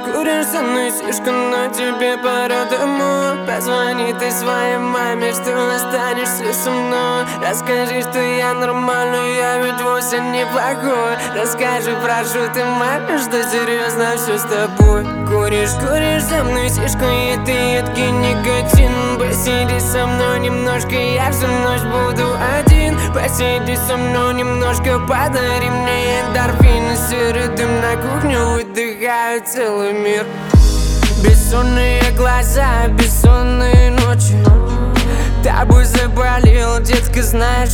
куришь со мной сишку, но тебе пора домой. Позвони ты своей маме, что останешься со мной. Расскажи, что я нормальный, я ведь вовсе неплохой. Расскажи, прошу ты маме, что серьезно все с тобой. Куришь со мной сишку, и ты едкий никотин. Посиди со мной немножко, я всю ночь буду один. Посиди со мной немножко, подари мне эндорфины. Серый дым на кухню, выдыхаю целый мир. Бессонные глаза, бессонные ночи. Тобой заболел, детка, знаешь,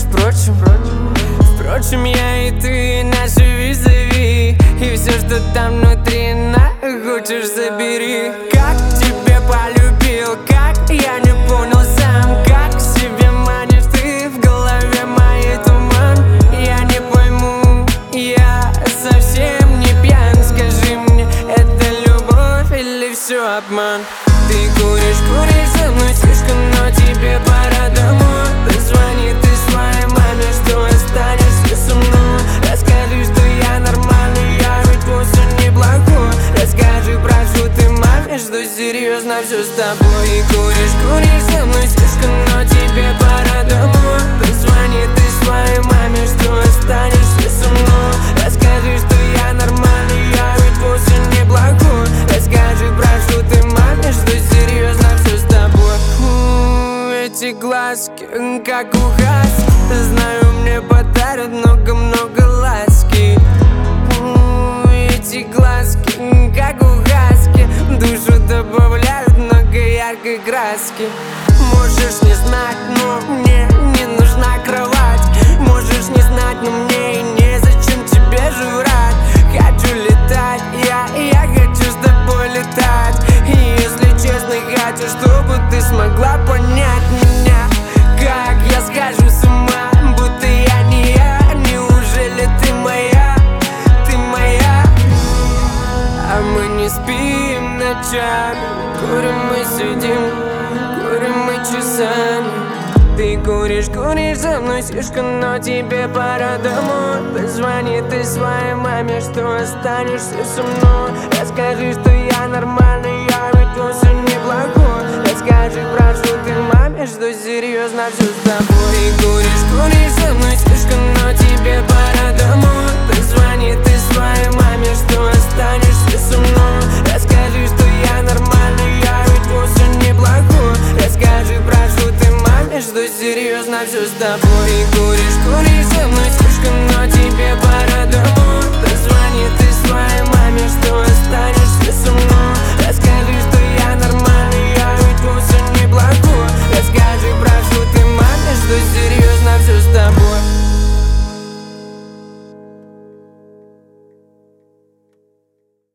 впрочем, я и ты, наши визави. И все, что там внутри, хочешь, забери. Как тебя полюбил, как я не понял сам. Как себе манишь ты, в голове моей туман. Я не пойму, я совсем не пьян. Скажи мне, это любовь или все обман? Ты куришь со мной сишку, но тебе пора домой. Позвони ты своей маме, что останешься со мной. Расскажи, что я нормальный, я ведь вовсе неплохой. Расскажи, прошу ты маме, что серьезно все с тобой. И куришь со мной сишку, но тебе пора домой. Позвони ты своей маме, что останешься со мной. Расскажи, что я нормальный, я ведь вовсе неплохой. Расскажи, прошу ты маме, что серьезно все с тобой. Эти глазки, как у хаски, знаю, мне подарят много-много ласки. Эти глазки, как у хаски, душу добавляют много яркой краски. Можешь не знать, но мне не нужна кровать. Можешь не знать, но мне и незачем тебе жрать. Хочу летать, я хочу с тобой летать. И если честно, хочу, чтобы ты смогла понять меня. Как я схожу с ума, будто я не я. Неужели ты моя, ты моя? А мы не спим ночами. Курим мы сидим, курим мы часами. Ты куришь со мной сишку, но тебе пора домой. Позвони ты своей маме, что останешься со мной. Расскажи, что я нормальный, я ведь вовсе неплохой. Расскажи, прошу ты маме, что серьезно все с тобой. Ты куришь со мной сишку, но тебе пора домой. Позвони ты своей маме, что останешься со мной. Расскажи, что я нормальный, я ведь вовсе неплохой. Расскажи, прошу ты маме, что серьезно все с тобой. И куришь со мной.